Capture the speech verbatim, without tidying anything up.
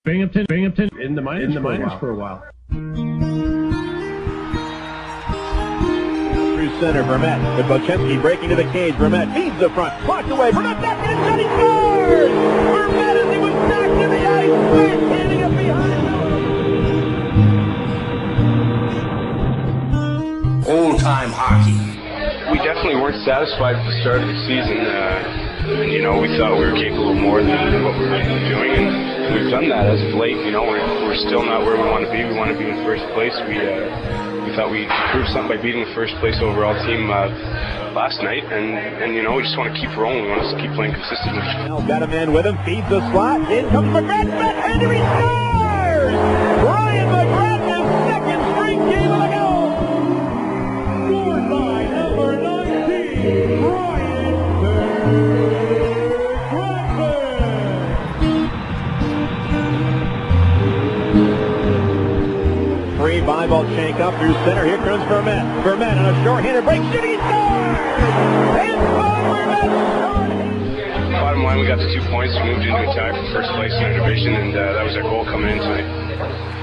Binghamton, Binghamton in the minors, in the for, minors a for a while. Through center, Vermette. With Bochenski breaking to the cage. Vermette feeds the front. Blocked away. Vermette back in his shot. He scores! Vermette as he was back to the ice. Backhanding it behind. Old-time hockey. We definitely weren't satisfied with the start of the season. Uh, and, you know, we thought we were capable of more than what we were doing, and we've done that as of late. You know, we're, we're still not where we want to be. We want to be in first place. We uh, we thought we proved something by beating the first place overall team uh, last night, and, and, you know, we just want to keep rolling. We want to keep playing consistently. Now got a man with him, feeds the slot. In comes McGrath, backhander, he scores! Ryan McGrath, his second straight game of the goal! Scored by number nineteen, Ryan Free by Bolchenko through center. Here comes Vermette. Vermette on a short-handed break. Shooting, he scores! And Vermette scores! Bottom line, we got the two points. We moved into a tie for first place in our division, and uh, that was our goal coming in tonight.